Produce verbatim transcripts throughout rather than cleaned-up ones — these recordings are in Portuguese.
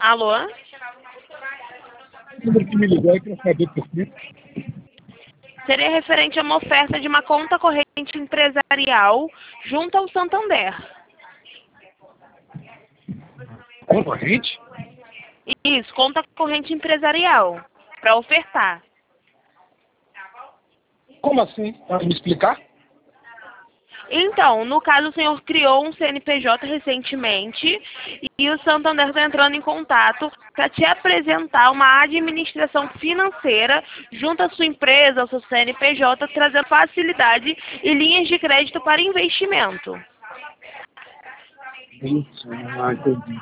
Alô? O número que me ligou é para saber por quê. Seria referente a uma oferta de uma conta corrente empresarial junto ao Santander. Concorrente? Isso, conta corrente empresarial, para ofertar. Como assim? Pode me explicar? Então, no caso, o senhor criou um C N P J recentemente e o Santander está entrando em contato para te apresentar uma administração financeira junto à sua empresa, ao seu C N P J, trazendo facilidade e linhas de crédito para investimento. Isso, ah, entendi.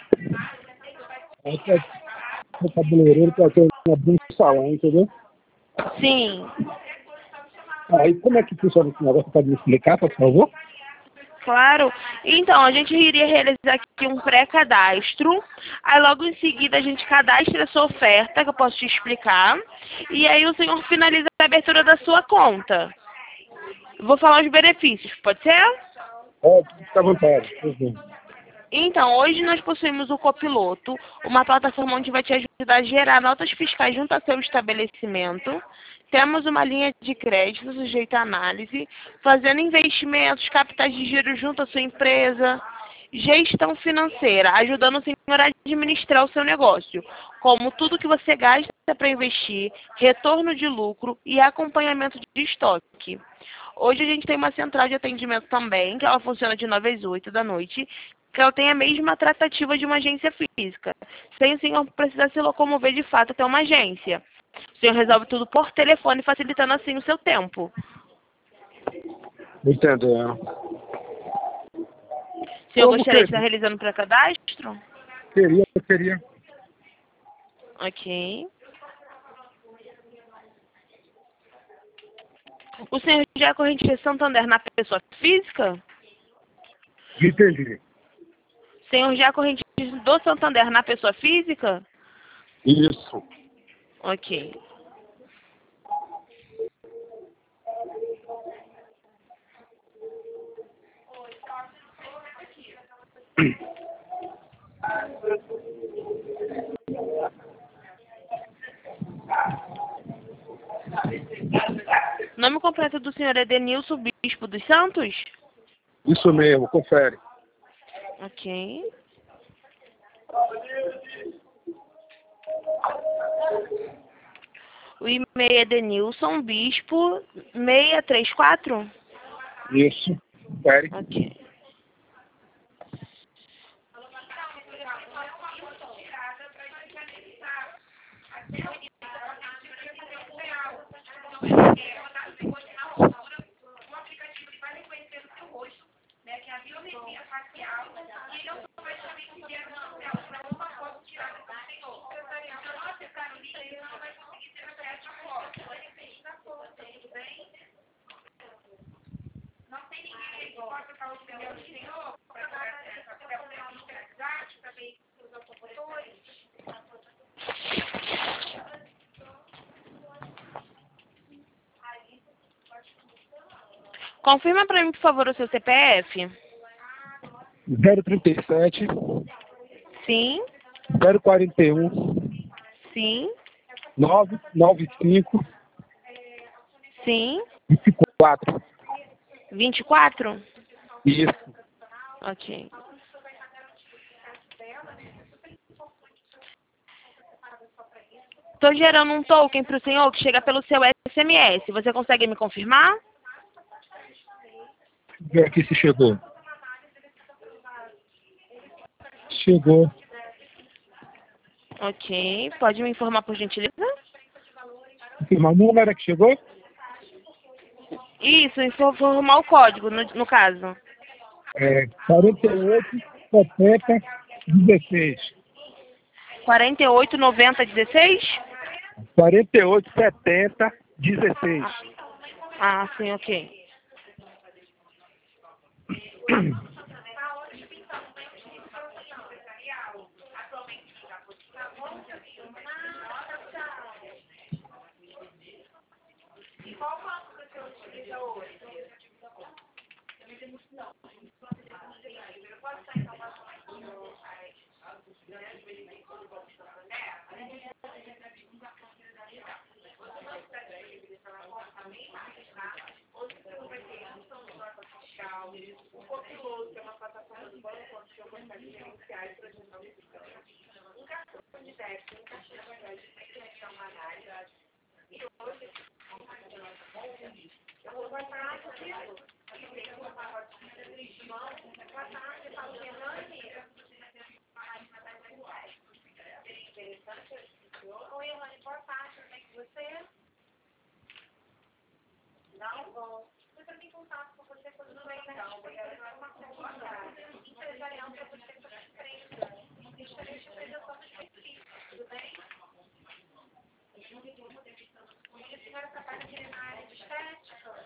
Essa é o cabeleireiro para ter abrir um salão, entendeu? Sim. Aí como é que funciona esse negócio? Pode me explicar, por favor? Claro. Então, a gente iria realizar aqui um pré-cadastro. Aí, logo em seguida, a gente cadastra a sua oferta, que eu posso te explicar. E aí, o senhor finaliza a abertura da sua conta. Vou falar os benefícios, pode ser? Pode, fica à vontade. Pois bem. Então, hoje nós possuímos o Copiloto, uma plataforma onde vai te ajudar a gerar notas fiscais junto ao seu estabelecimento. Temos uma linha de crédito sujeita à análise, fazendo investimentos, capitais de giro junto à sua empresa, gestão financeira, ajudando o senhor a administrar o seu negócio, como tudo que você gasta para investir, retorno de lucro e acompanhamento de estoque. Hoje a gente tem uma central de atendimento também, que ela funciona de nove às oito da noite, que ela tem a mesma tratativa de uma agência física, sem o senhor precisar se locomover de fato até uma agência. O senhor resolve tudo por telefone, facilitando assim o seu tempo. Entendendo. O senhor Como gostaria que- de estar realizando para cadastro? Queria, eu queria. Ok. O senhor já é corrente de Santander na pessoa física? Entendi. O senhor já é corrente do Santander na pessoa física? Isso. Ok. O nome completo do senhor é Denilson Bispo dos Santos? Isso mesmo, confere. Ok. O e-mail é denilson bispo seiscentos e trinta e quatro? Isso. Confere. Ok. Confirma para mim, por favor, o seu C P F. zero trinta e sete, Sim, zero quarenta e um, sim, nove nove cinco, sim. vinte e quatro. vinte e quatro? Isso. Ok. Estou gerando um token para o senhor que chega pelo seu S M S. Você consegue me confirmar? Ver aqui se chegou. Chegou. Ok. Pode me informar, por gentileza? Confirmar o número que chegou? Isso, informar o código, no, no caso. É quarenta e oito, setenta, dezesseis. quarenta e oito, noventa, dezesseis? quarenta e oito, setenta, dezesseis. Ah, sim, ok. Oi, Elane, boa tarde, como é que você? Não, bom. Eu também contato com você quando não é legal. Uma coisa empresarial para você para a empresa. Gostaria de apresentar os benefícios, tudo bem? E a senhora trabalha aqui na área de estética?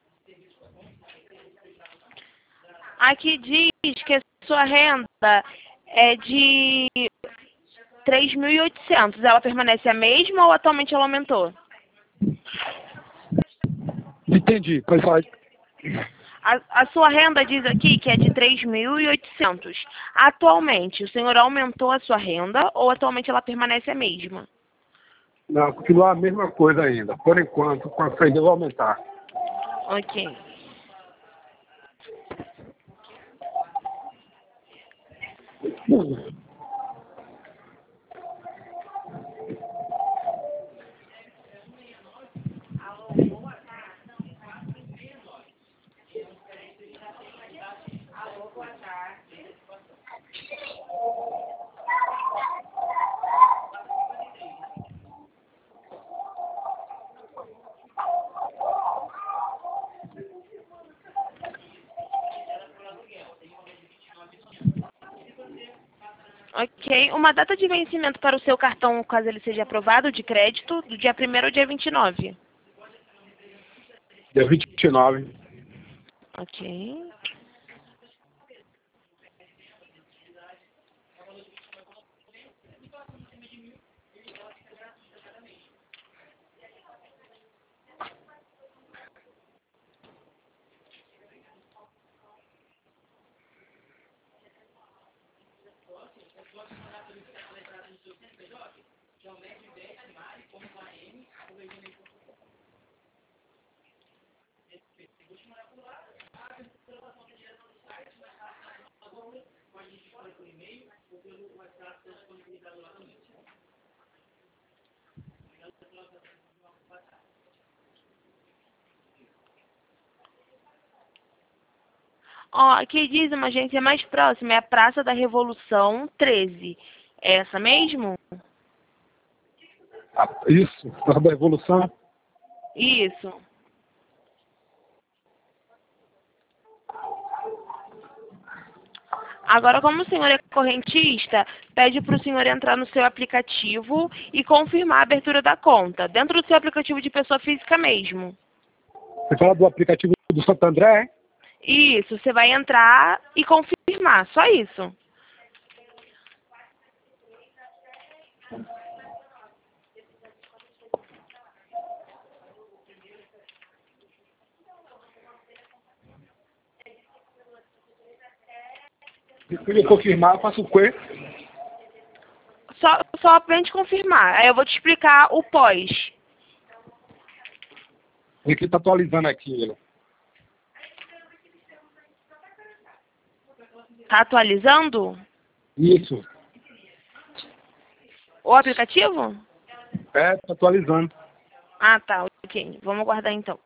Aqui diz que a sua renda é de três mil e oitocentos. Ela permanece a mesma ou atualmente ela aumentou? Entendi, pode falar. A, a sua renda diz aqui que é de três mil e oitocentos. Atualmente, o senhor aumentou a sua renda ou atualmente ela permanece a mesma? Não, continua a mesma coisa ainda. Por enquanto, com a frente eu vou aumentar. Ok. Ok. Uma data de vencimento para o seu cartão, caso ele seja aprovado, de crédito, do dia primeiro ao dia vinte e nove. Dia vinte e nove. Ok. Ó, aqui diz uma agência mais próxima, é a Praça da Revolução treze. É essa mesmo? Ah, isso, Praça da Revolução. Isso. Agora, como o senhor é correntista, pede para o senhor entrar no seu aplicativo e confirmar a abertura da conta, dentro do seu aplicativo de pessoa física mesmo. Você fala do aplicativo do Santo André, é? Isso, você vai entrar e confirmar, só isso. Depois de eu confirmar, eu faço o quê? Só, só pra gente confirmar. Aí eu vou te explicar o pós. Ele está atualizando aqui. Tá atualizando Isso. o aplicativo? É, está atualizando. Ah, tá, ok. Vamos aguardar então.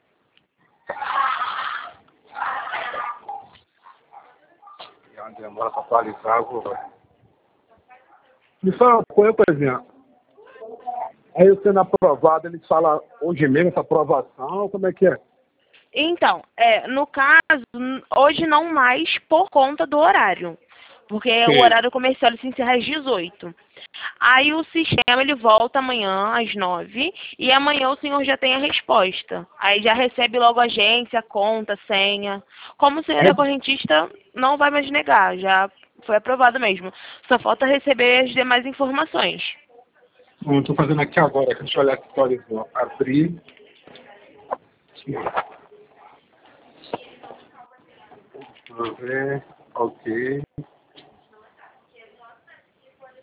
Já demora para atualizar agora. Me fala uma coisa, por exemplo. Aí eu sendo aprovado, eles falam hoje mesmo essa aprovação, como é que é? Então, é, no caso, n- hoje não mais por conta do horário. Porque o Sim. horário comercial ele se encerra às dezoito. Aí o sistema ele volta amanhã às nove e amanhã o senhor já tem a resposta. Aí já recebe logo a agência, conta, senha. Como o senhor é correntista, não vai mais negar, já foi aprovado mesmo. Só falta receber as demais informações. Bom, estou fazendo aqui agora, deixa eu olhar se atualizou. Abrir. Vamos ver. Ok.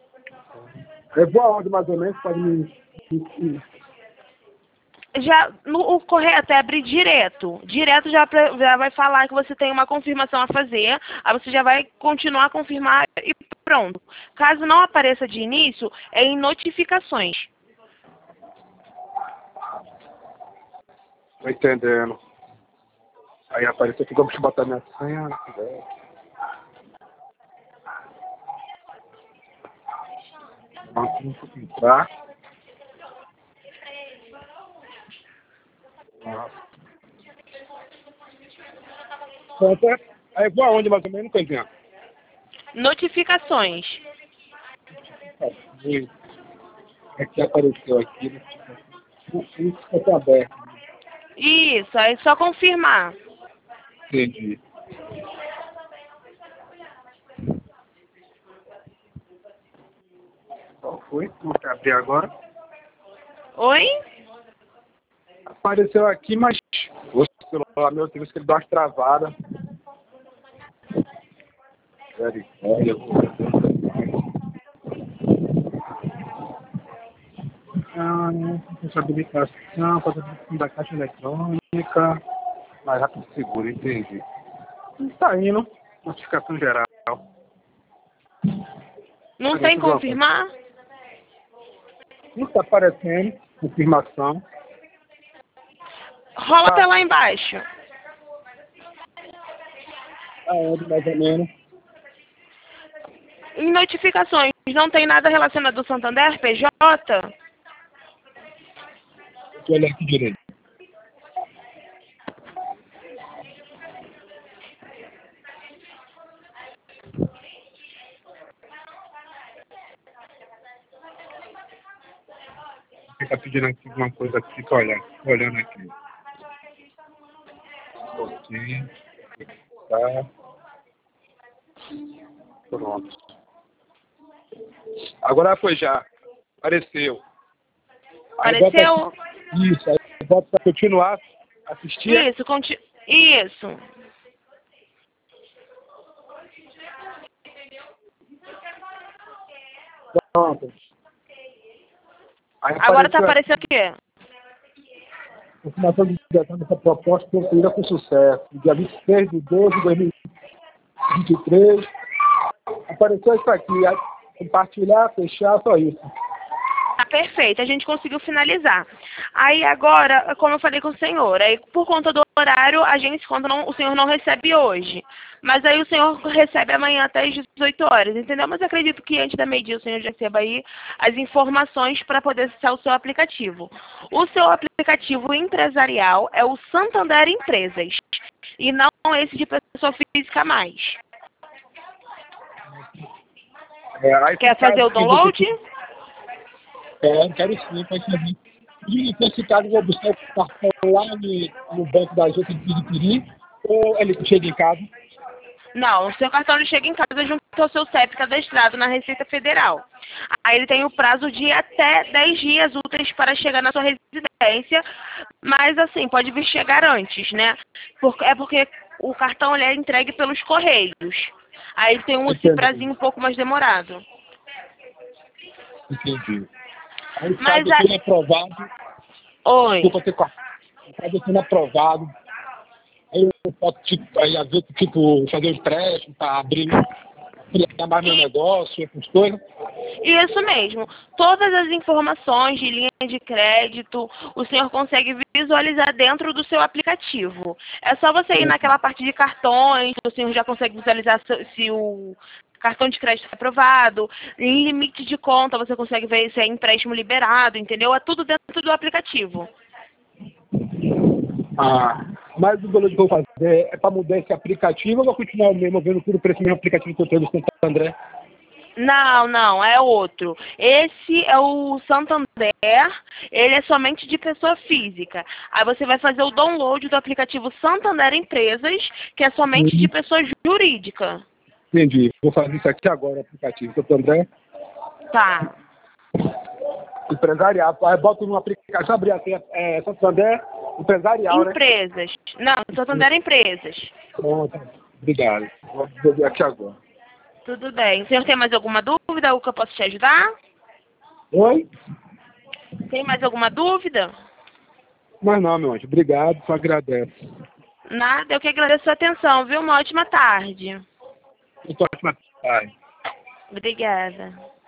Eu vou aonde mais ou menos para me... me- Já, no, o correto é abrir direto. Direto já, pra- já vai falar que você tem uma confirmação a fazer, aí você já vai continuar a confirmar e pronto. Caso não apareça de início, é em notificações. Tô entendendo. Aí apareceu aqui, vamos botar minha senha. Vamos entrar. Pronto, é. Aí vou aonde mais ou menos, coisinha? Notificações. É que apareceu aqui, né? Isso está aberto. Isso, aí é só confirmar. Entendi. Qual foi? Vou abrir agora. Oi? Apareceu aqui, mas o celular meu tem que ele dá umas travadas. Sério, olha. Ah, responsabilização, participação da caixa eletrônica. Mais rápido e seguro, entendi. Está indo. Notificação geral. Não Parece tem alguma confirmar? Não está aparecendo. Confirmação. Rola Ah. até lá embaixo. Aonde mais ou menos? Em notificações, não tem nada relacionado ao Santander, P J? Deixa eu olhar aqui direito. Fica pedindo aqui alguma coisa aqui, fica olhando, fica olhando aqui. Ok. Tá. Pronto. Agora foi já. Apareceu. Aí Apareceu? bota- Isso, aí bota para continuar assistir. Isso, conti... Isso. Pronto. Aí Agora está apareceu aparecendo o quê? a confirmação de direção dessa proposta concluída com sucesso. Dia vinte e seis de doze de dois mil e vinte e três. Apareceu isso aqui. Aí, compartilhar, fechar, só isso. Tá perfeito, a gente conseguiu finalizar. Aí agora, como eu falei com o senhor, aí por conta do horário, a gente conta não, o senhor não recebe hoje. Mas aí o senhor recebe amanhã até às dezoito horas, entendeu? Mas eu acredito que antes da meio-dia o senhor já receba aí as informações para poder acessar o seu aplicativo. O seu aplicativo empresarial é o Santander Empresas e não esse de pessoa física mais. É, aí Quer fica- fazer o download? É, quero sim, pode fazer. E nesse caso, eu vou buscar o cartão lá no, no banco da gente de Piripiri, ou ele chega em casa. Não, o seu cartão ele chega em casa junto ao seu C E P cadastrado na Receita Federal. Aí ele tem o prazo de até dez dias úteis para chegar na sua residência, mas assim, pode vir chegar antes, né? Por- é porque o cartão ele é entregue pelos Correios. Aí ele tem um esse Entendi. prazinho um pouco mais demorado. Entendi. Aí Mas caso a- tenha aprovado, Oi. desculpa ter cortado, caso tenha aprovado, aí eu posso, tipo, aí, às vezes, tipo, fazer um empréstimo para abrir, criar mais meu negócio, essas coisas. Isso mesmo. Todas as informações de linha de crédito, o senhor consegue visualizar dentro do seu aplicativo. É só você ir naquela parte de cartões, o senhor já consegue visualizar se, se o cartão de crédito é aprovado, em limite de conta você consegue ver se é empréstimo liberado, entendeu? É tudo dentro do aplicativo. Ah, mas o download que eu vou fazer é para mudar esse aplicativo ou vou continuar o mesmo, vendo tudo por esse mesmo aplicativo que eu tenho do Santo André? Não, não, é outro. Esse é o Santander, ele é somente de pessoa física. Aí você vai fazer o download do aplicativo Santander Empresas, que é somente de pessoa jurídica. Entendi. Vou fazer isso aqui agora, o aplicativo Santo André. Tá. Empresarial. Aí bota no aplicativo, abrir assim, é, Santo André, empresarial, né? Empresas. Não, Santander Empresas. Pronto. Obrigado. Vou ver aqui agora. Tudo bem. O senhor tem mais alguma dúvida? Algo que eu posso te ajudar? Oi? Tem mais alguma dúvida? Mas não, meu anjo. Obrigado, só agradeço. Nada, eu que agradeço a sua atenção, viu? Uma ótima tarde. Muito ótima tarde. Obrigada.